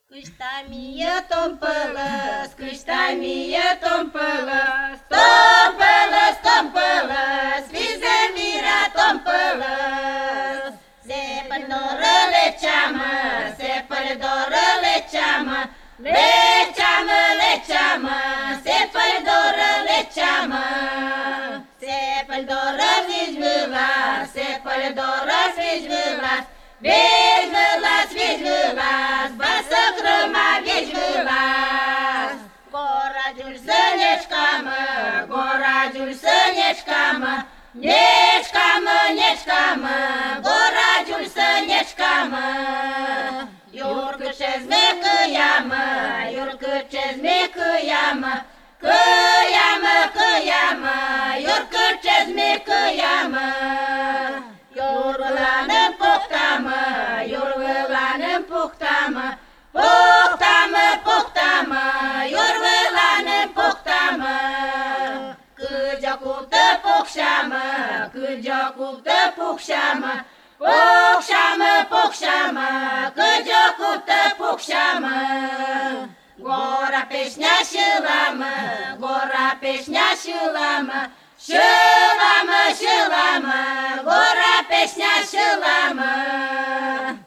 Câștamie tompălăs, câștamie tompălăs, tompălăs, tompălăs, vizemirea tompălăs. Se păldorăle ceamă, se păldorăle ceamă, leceamă, leceamă, se păldorăle ceamă. Se păldoră vizvâlas, se păldoră vizvâlas, vizvâlas, vizvâlas, basă crăma vizvâlas. Corajul să neșcamă, corajul să neșcamă, neșcamă, neșcamă, corajul să neșcamă. Iurcă ce-ți mecăiamă, iurcă ce-ți mecăiamă, căiamă, căiamă, iurcă ce-ți mecăiamă. Iurvălană-n poctamă, iurvălană-n poctamă, poctamă, poctamă, iurvălană-n poctamă. Cât-o cuptă pocșamă, cât-o cuptă pocșamă, pocșamă, pocșamă, cât-o cuptă pocșamă. Gora peșnea și lamă, gora peșnea și lamă, și lamă, și lamă, gora peșnea și lamă.